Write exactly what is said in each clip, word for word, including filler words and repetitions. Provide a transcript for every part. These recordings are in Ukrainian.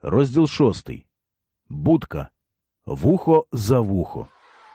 Розділ шостий. Будка. Вухо за вухо.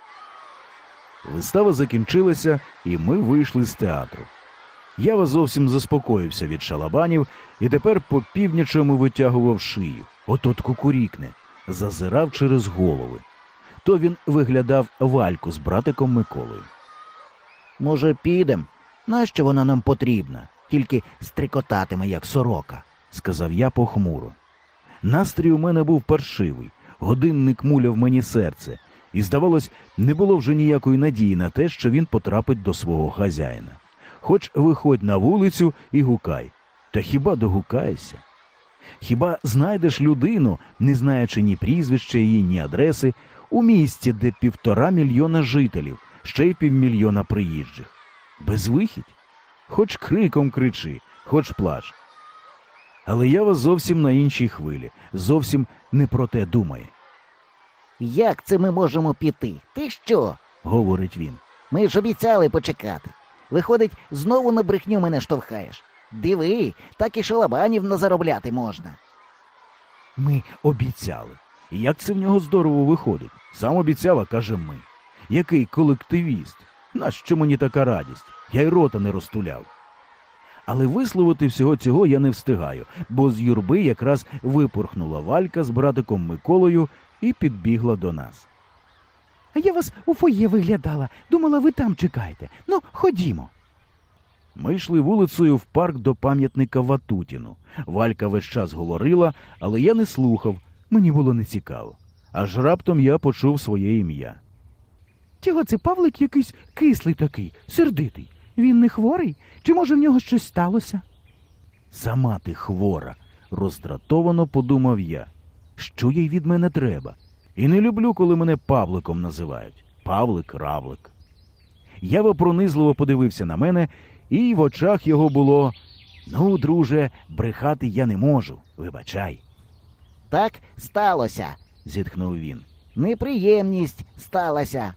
Вистава закінчилася, і ми вийшли з театру. Ява зовсім заспокоївся від шалабанів і тепер по північому витягував шию. От-от кукурікне, зазирав через голови. То він виглядав Вальку з братиком Миколою. «Може, підем? Нащо вона нам потрібна? Тільки стрикотатиме, як сорока», – сказав я похмуро. Настрій у мене був паршивий, годинник муляв мені серце, і, здавалось, не було вже ніякої надії на те, що він потрапить до свого хазяїна. Хоч виходь на вулицю і гукай. Та хіба догукаєшся? Хіба знайдеш людину, не знаючи ні прізвища її, ні адреси, у місті, де півтора мільйона жителів, ще й півмільйона приїжджих? Безвихідь? Хоч криком кричи, хоч плач. Але Ява зовсім на іншій хвилі, зовсім не про те думає. «Як це ми можемо піти? Ти що?» – говорить він. «Ми ж обіцяли почекати. Виходить, знову на брехню мене штовхаєш. Диви, так і шалабанів назаробляти можна». Ми обіцяли. І як це в нього здорово виходить? Сам обіцяв, а каже ми. Який колективіст? Нащо мені така радість? Я й рота не розтуляв. Але висловити всього цього я не встигаю, бо з юрби якраз випорхнула Валька з братиком Миколою і підбігла до нас. «А я вас у фоє виглядала. Думала, ви там чекаєте. Ну, ходімо». Ми йшли вулицею в парк до пам'ятника Ватутіну. Валька весь час говорила, але я не слухав, мені було нецікаво. Аж раптом я почув своє ім'я. «Чого це Павлик якийсь кислий такий, сердитий? Він не хворий? Чи, може, в нього щось сталося?» «Сама ти хвора», – роздратовано подумав я. Що їй від мене треба? І не люблю, коли мене Павликом називають. Павлик-равлик. Ява пронизливо подивився на мене, і в очах його було: «Ну, друже, брехати я не можу, вибачай». «Так сталося», – зітхнув він. «Неприємність сталася».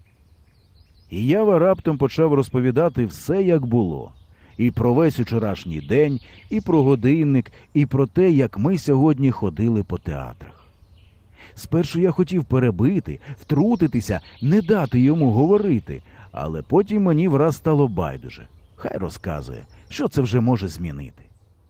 І Ява раптом почав розповідати все, як було. І про весь учорашній день, і про годинник, і про те, як ми сьогодні ходили по театрах. Спершу я хотів перебити, втрутитися, не дати йому говорити, але потім мені враз стало байдуже. Хай розказує, що це вже може змінити.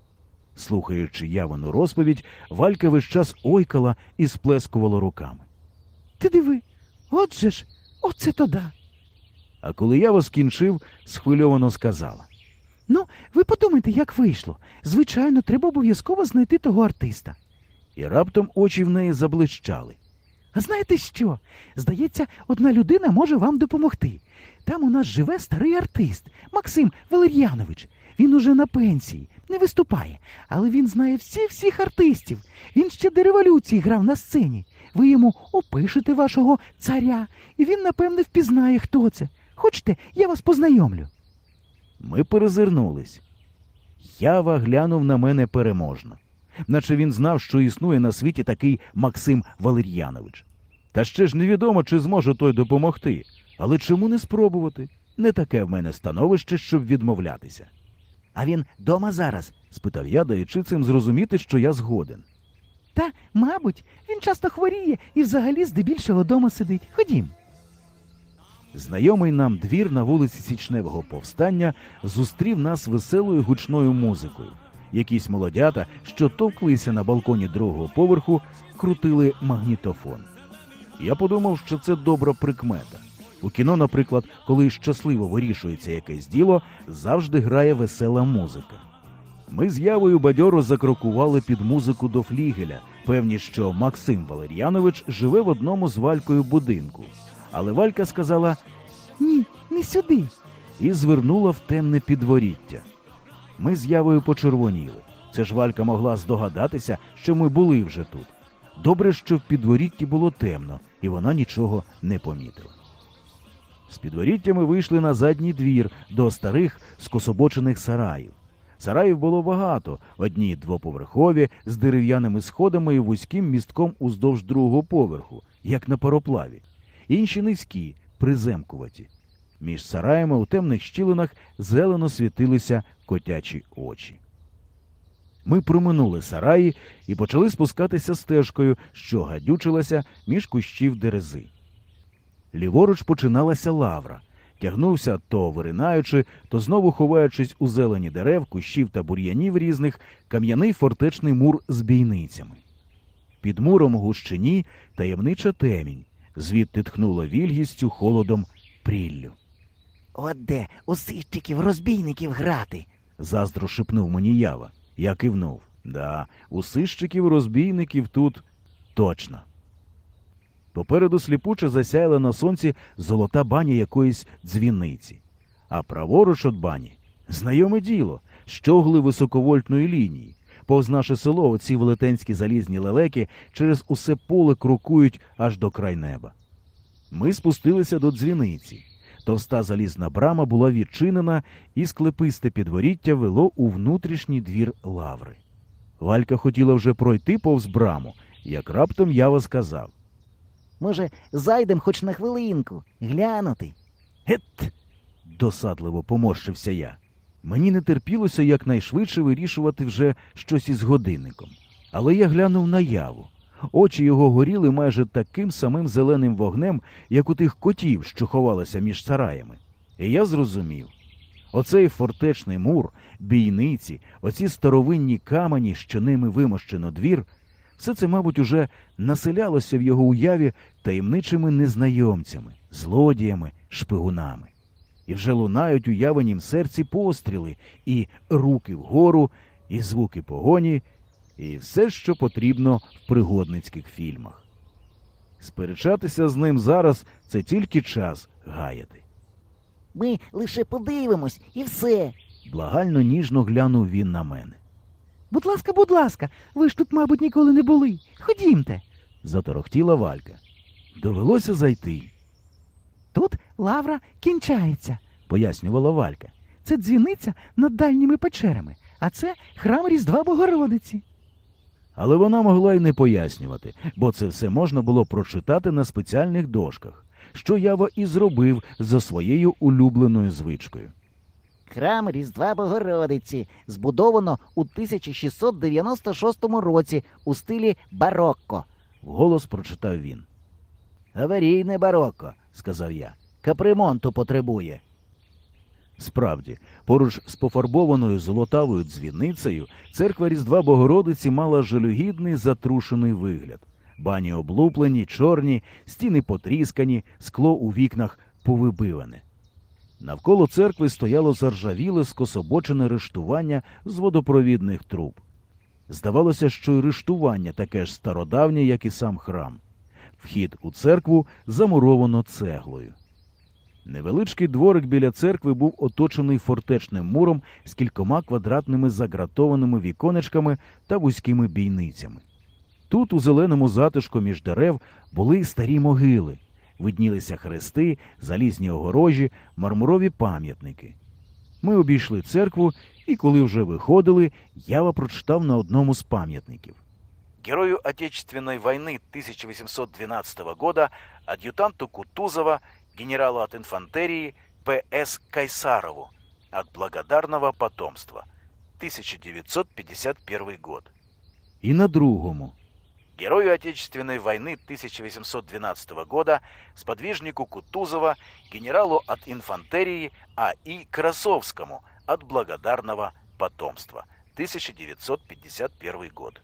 Слухаючи Явину розповідь, Валька весь час ойкала і сплескувала руками. «Ти диви, от же ж, оце то да». А коли Ява скінчив, схвильовано сказала: «Ну, ви подумайте, як вийшло. Звичайно, треба обов'язково знайти того артиста». І раптом очі в неї заблищали. «А знаєте що? Здається, одна людина може вам допомогти. Там у нас живе старий артист, Максим Валер'янович. Він уже на пенсії, не виступає, але він знає всіх-всіх артистів. Він ще до революції грав на сцені. Ви йому опишете вашого царя, і він, напевне, впізнає, хто це. Хочете, я вас познайомлю?» Ми перезирнулись. Ява глянув на мене переможно. Наче він знав, що існує на світі такий Максим Валер'янович. Та ще ж невідомо, чи зможе той допомогти. Але чому не спробувати? Не таке в мене становище, щоб відмовлятися. «А він дома зараз?» – спитав я, даючи цим зрозуміти, що я згоден. «Та, мабуть, він часто хворіє і взагалі здебільшого дома сидить. Ходім». Знайомий нам двір на вулиці Січневого Повстання зустрів нас веселою гучною музикою. Якісь молодята, що товклися на балконі другого поверху, крутили магнітофон. Я подумав, що це добра прикмета. У кіно, наприклад, коли щасливо вирішується якесь діло, завжди грає весела музика. Ми з Явою бадьоро закрокували під музику до флігеля, певні, що Максим Валер'янович живе в одному з Валькою будинку. Але Валька сказала: «Ні, не сюди», і звернула в темне підворіття. Ми з Явою почервоніли. Це ж Валька могла здогадатися, що ми були вже тут. Добре, що в підворітті було темно, і вона нічого не помітила. З підворіття ми вийшли на задній двір до старих скособочених сараїв. Сараїв було багато, одні двоповерхові, з дерев'яними сходами і вузьким містком уздовж другого поверху, як на пароплаві. Інші низькі, приземкуваті. Між сараями у темних щілинах зелено світилися котячі очі. Ми проминули сараї і почали спускатися стежкою, що гадючилася між кущів дерези. Ліворуч починалася лавра. Тягнувся, то виринаючи, то знову ховаючись у зелені дерев, кущів та бур'янів різних, кам'яний фортечний мур з бійницями. Під муром у гущині таємнича темінь, звідти тхнуло вільгістю, холодом, пріллю. От де у сищиків розбійників грати. Заздро шепнув мені Ява. Я кивнув. Да, у сищиків розбійників тут точно. Попереду сліпуче засяяла на сонці золота баня якоїсь дзвіниці. А праворуч від бані — знайоме діло, щогли високовольтної лінії. Повз наше село оці велетенські залізні лелеки через усе поле крокують аж до край неба. Ми спустилися до дзвіниці. Товста залізна брама була відчинена, і склеписте підворіття вело у внутрішній двір лаври. Валька хотіла вже пройти повз браму, як раптом Ява сказав: Може, зайдем хоч на хвилинку, глянути. «Гет!» – досадливо поморщився я. Мені не терпілося якнайшвидше вирішувати вже щось із годинником. Але я глянув на Яву. Очі його горіли майже таким самим зеленим вогнем, як у тих котів, що ховалися між сараями. І я зрозумів. Оцей фортечний мур, бійниці, оці старовинні камені, що ними вимощено двір – все це, мабуть, уже населялося в його уяві таємничими незнайомцями, злодіями, шпигунами. І вже лунають у Явинім серці постріли, і руки вгору, і звуки погоні, і все, що потрібно в пригодницьких фільмах. Сперечатися з ним зараз – це тільки час гаяти. Ми лише подивимось, і все. Благально ніжно глянув він на мене. Будь ласка, будь ласка, ви ж тут, мабуть, ніколи не були. Ходімте. Заторохтіла Валька. Довелося зайти, Тут лавра кінчається. пояснювала Валька. Це дзвіниця над дальніми печерами, а це храм Різдва Богородиці. Але вона могла й не пояснювати, бо це все можна було прочитати на спеціальних дошках, що Ява і зробив за своєю улюбленою звичкою. Храм Різдва Богородиці збудовано у тисяча шістсот дев'яносто шостому році у стилі барокко. Вголос прочитав він. «Аварійне барокко», – сказав я. «Капремонту потребує». Справді, поруч з пофарбованою золотавою дзвіницею церква Різдва Богородиці мала жалюгідний затрушений вигляд. Бані облуплені, чорні, стіни потріскані, скло у вікнах повибиване. Навколо церкви стояло заржавіле скособочене рештування з водопровідних труб. Здавалося, що й рештування таке ж стародавнє, як і сам храм. Вхід у церкву замуровано цеглою. Невеличкий дворик біля церкви був оточений фортечним муром з кількома квадратними загратованими віконечками та вузькими бійницями. Тут, у зеленому затишку між дерев, були й старі могили. Виднілися хрести, залізні огорожі, мармурові пам'ятники. Ми обійшли церкву, і коли вже виходили, Ява прочитав на одному з пам'ятників: «Герою Отечественной войны тысяча восемьсот двенадцатого года, адъютанту Кутузова, генералу от инфантерии П С Кайсарову, от благодарного потомства, тысяча девятьсот пятьдесят первый год». І на другому: «Герою Отечественной войны тысяча восемьсот двенадцатого года, сподвижнику Кутузова, генералу от инфантерии А И Красовскому, от благодарного потомства, тысяча девятьсот пятьдесят первый год».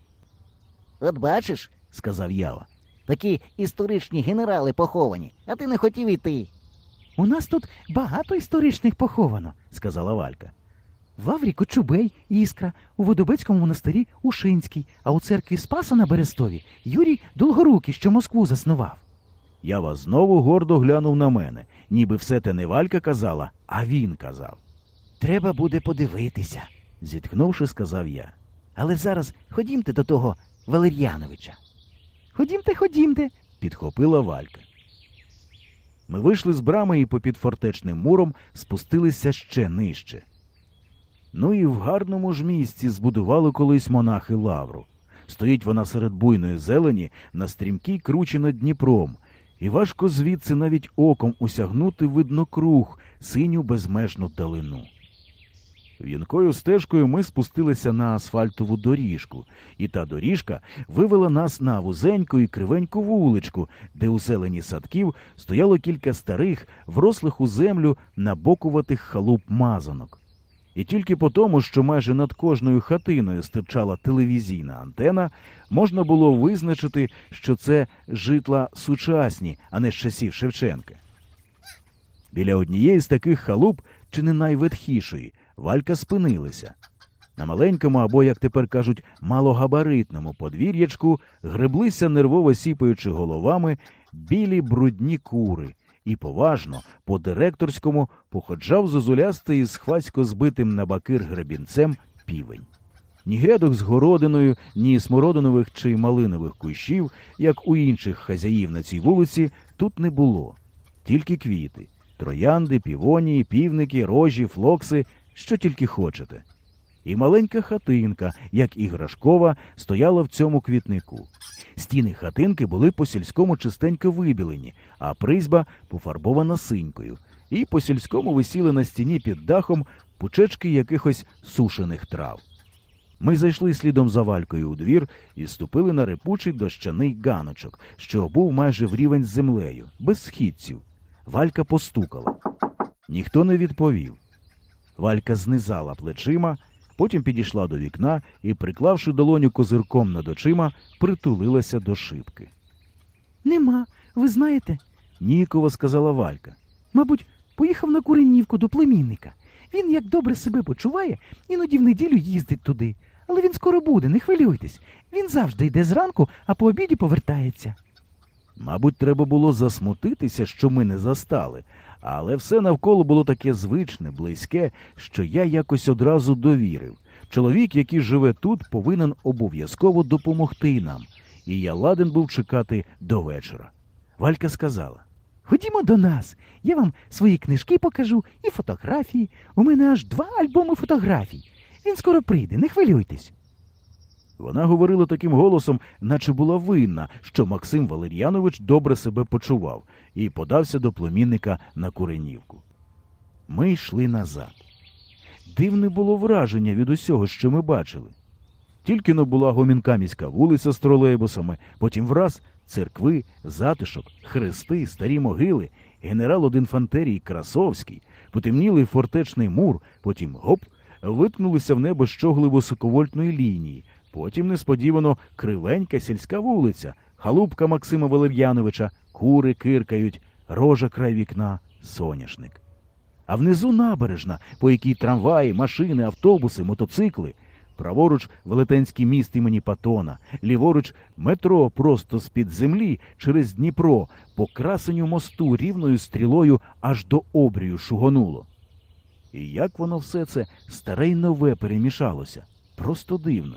От бачиш, — сказав Ява, — такі історичні генерали поховані, а ти не хотів іти. У нас тут багато історичних поховано, – сказала Валька. В Лаврі Кочубей, Іскра, у Водобецькому монастирі Ушинський, а у церкві Спаса на Берестові Юрій Долгорукий, що Москву заснував. Ява знову гордо глянув на мене, ніби все те не Валька казала, а він казав. Треба буде подивитися, Зітхнувши, сказав я. але зараз ходімте до того Валер'яновича. Ходімте, ходімте, Підхопила Валька. Ми вийшли з брами і попід фортечним муром спустилися ще нижче. Ну і в гарному ж місці збудували колись монахи лавру. Стоїть вона серед буйної зелені на стрімкій кручі над Дніпром, і важко звідси навіть оком усягнути видно круг, синю безмежну далину. В'юнкою стежкою ми спустилися на асфальтову доріжку, і та доріжка вивела нас на вузеньку і кривеньку вуличку, де у зелені садків стояло кілька старих, врослих у землю набокуватих халуп мазанок. І тільки по тому, що майже над кожною хатиною стирчала телевізійна антена, можна було визначити, що це житла сучасні, а не з часів Шевченка. Біля однієї з таких халуп, чи не найветхішої, Валька спинилася. На маленькому або, як тепер кажуть, малогабаритному подвір'ячку греблися, нервово сіпаючи головами, білі брудні кури, і поважно, по-директорському, походжав зозулястий із хвацько збитим на бакир гребінцем півень. Ні грядок з городиною, ні смородинових чи малинових кущів, як у інших хазяїв на цій вулиці, тут не було. Тільки квіти – троянди, півонії, півники, рожі, флокси, що тільки хочете. І маленька хатинка, як іграшкова, стояла в цьому квітнику. Стіни хатинки були по-сільському чистенько вибілені, а призьба пофарбована синькою. І по-сільському висіли на стіні під дахом пучечки якихось сушених трав. Ми зайшли слідом за Валькою у двір і ступили на репучий дощаний ганочок, що був майже в рівень з землею, без східців. Валька постукала. Ніхто не відповів. Валька знизала плечима, потім підійшла до вікна і, приклавши долоню козирком над очима, притулилася до шибки. Нема, ви знаєте, Ніяково сказала Валька. мабуть, поїхав на Куренівку до племінника. Він, як добре себе почуває, іноді в неділю їздить туди. Але він скоро буде, не хвилюйтесь. Він завжди йде зранку, а по обіді повертається. Мабуть, треба було засмутитися, що ми не застали, але все навколо було таке звичне, близьке, що я якось одразу довірив. Чоловік, який живе тут, повинен обов'язково допомогти нам, і я ладен був чекати до вечора. Валька сказала. Ходімо до нас, я вам свої книжки покажу і фотографії. У мене аж два альбоми фотографій. Він скоро прийде, не хвилюйтесь. Вона говорила таким голосом, наче була винна, що Максим Валер'янович добре себе почував, і подався до племінника на Куренівку. Ми йшли назад. Дивне було враження від усього, що ми бачили. Тільки-но була гомінка міська вулиця з тролейбусами, потім враз церкви, затишок, хрести, старі могили, генерал од інфантерії Красовський, потемнілий фортечний мур, потім гоп, виткнулися в небо щогли високовольтної лінії, потім несподівано кривенька сільська вулиця, халупка Максима Валер'яновича, кури киркають, рожа край вікна, соняшник. А внизу набережна, по якій трамваї, машини, автобуси, мотоцикли. Праворуч Велетенський міст імені Патона, ліворуч метро просто з-під землі через Дніпро, по красенню мосту рівною стрілою аж до обрію шугонуло. І як воно все це старе й нове перемішалося. Просто дивно.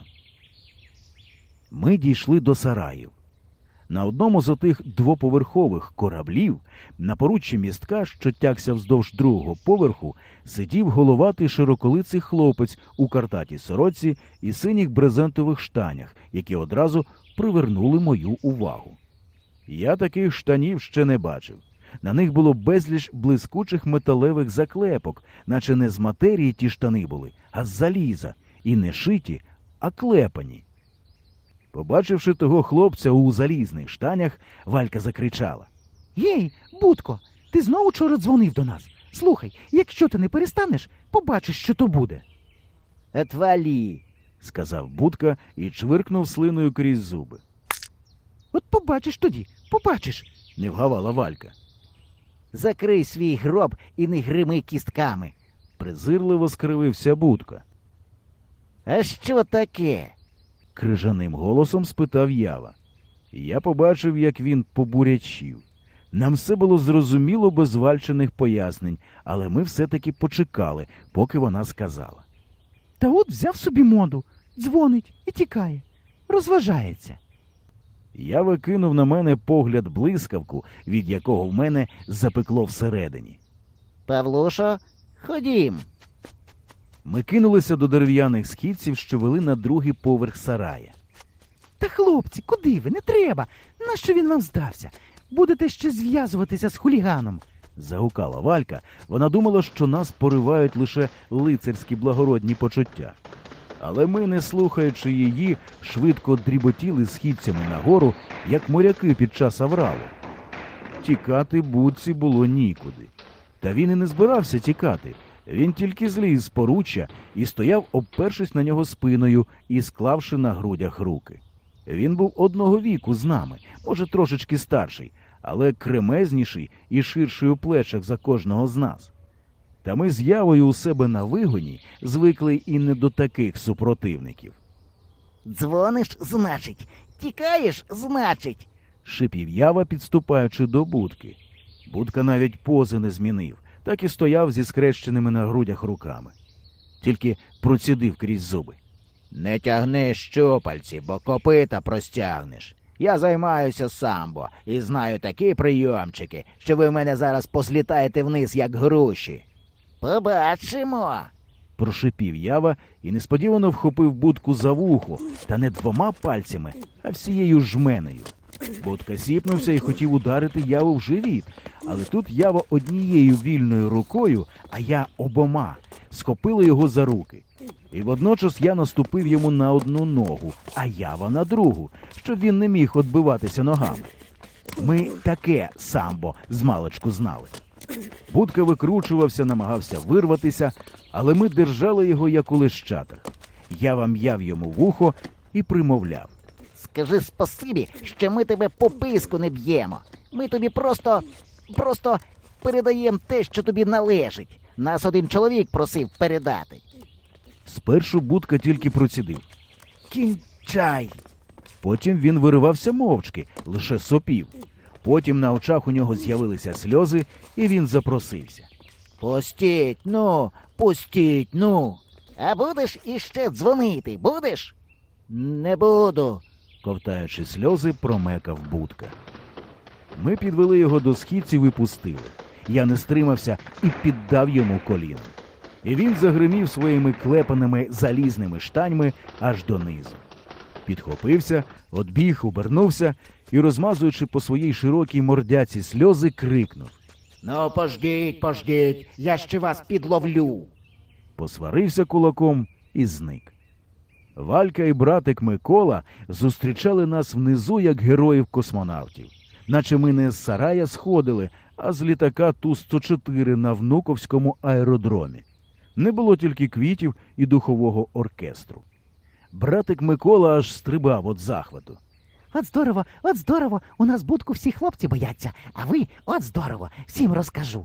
Ми дійшли до сараїв. На одному з отих двоповерхових кораблів, на поруччі містка, що тягся вздовж другого поверху, сидів головатий широколиций хлопець у картатій сорочці і синіх брезентових штанях, які одразу привернули мою увагу. Я таких штанів ще не бачив. На них було безліч блискучих металевих заклепок, наче не з матерії ті штани були, а з заліза, і не шиті, а клепані. Побачивши того хлопця у залізних штанях, Валька закричала. Гей, Будко, ти знову вчора дзвонив до нас. Слухай, якщо ти не перестанеш, побачиш, що то буде. Отвалі. — сказав Будка і чвиркнув слиною крізь зуби. От побачиш тоді, побачиш. — не вгавала Валька. Закрий свій гроб і не грими кістками. Презирливо скривився Будка. А що таке? Крижаним голосом спитав Ява. Я побачив, як він побурячів. Нам все було зрозуміло без Вальчиних пояснень, але ми все-таки почекали, поки вона сказала. Та от взяв собі моду, дзвонить і тікає. Розважається. Ява кинув на мене погляд блискавку, від якого в мене запекло всередині. Павлушо, ходім. Ми кинулися до дерев'яних східців, що вели на другий поверх сарая. Та, хлопці, куди ви? Не треба. Нащо він вам здався? Будете ще зв'язуватися з хуліганом. Загукала Валька. Вона думала, що нас поривають лише лицарські благородні почуття. Але ми, не слухаючи її, швидко дріботіли східцями нагору, як моряки під час авралу. Тікати Будці було нікуди. Та він і не збирався тікати. Він тільки зліз з поруччя і стояв, обпершись на нього спиною і склавши на грудях руки. Він був одного віку з нами, може трошечки старший, але кремезніший і ширший у плечах за кожного з нас. Та ми з Явою у себе на вигоні звикли і не до таких супротивників. Дзвониш, значить, тікаєш, значить. Шипів Ява, підступаючи до будки. Будка навіть пози не змінив, так і стояв зі скрещеними на грудях руками. Тільки процідив крізь зуби. Не тягни щупальці, бо копита простягнеш. Я займаюся самбо і знаю такі прийомчики, що ви в мене зараз послітаєте вниз, як груші. Побачимо. Прошипів Ява і несподівано вхопив будку за вухо, та не двома пальцями, а всією жменею. Будка сіпнувся і хотів ударити Яву в живіт, але тут Ява однією вільною рукою, а я обома, схопили його за руки. І водночас я наступив йому на одну ногу, а Ява на другу, щоб він не міг відбиватися ногами. Ми таке самбо змалечку знали. Будка викручувався, намагався вирватися, але ми держали його, як у лещатах. Ява м'яв йому вухо і примовляв. Скажи спасибі, що ми тебе по писку не б'ємо. Ми тобі просто, просто передаємо те, що тобі належить. Нас один чоловік просив передати. Спершу Будка тільки процідив. Кінчай. Потім він виривався мовчки, лише сопів. Потім на очах у нього з'явилися сльози, і він запросився. Пустіть, ну, пустіть, ну. А будеш іще дзвонити, будеш? Не буду. Ковтаючи сльози, промекав Будка. Ми підвели його до східців і пустили. Я не стримався і піддав йому коліном. І він загримів своїми клепаними залізними штаньми аж донизу. Підхопився, одбіг, обернувся і, розмазуючи по своїй широкій мордяці сльози, крикнув. Ну, пождіть, пождіть, я ще вас підловлю. Посварився кулаком і зник. Валька і братик Микола зустрічали нас внизу, як героїв-космонавтів. Наче ми не з сарая сходили, а з літака Ту сто чотири на Внуковському аеродромі. Не було тільки квітів і духового оркестру. Братик Микола аж стрибав від захвату. От здорово, от здорово, у нас будку всі хлопці бояться, а ви, от здорово, всім розкажу.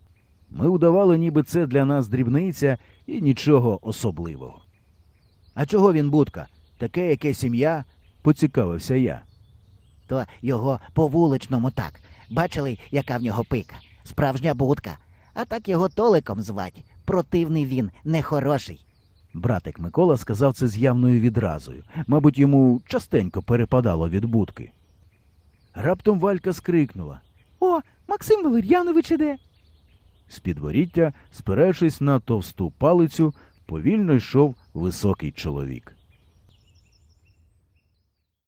Ми удавали, ніби це для нас дрібниця і нічого особливого. «А чого він, Будка? Таке, яке сім'я?» – поцікавився я. То його по вуличному так. Бачили, яка в нього пика? Справжня будка. А так його Толиком звать. Противний він, нехороший. Братик Микола сказав це з явною відразою. Мабуть, йому частенько перепадало від Будки. Раптом Валька скрикнула. О, Максим Валер'янович іде. З підворіття, спираючись на товсту палицю, повільно йшов високий чоловік.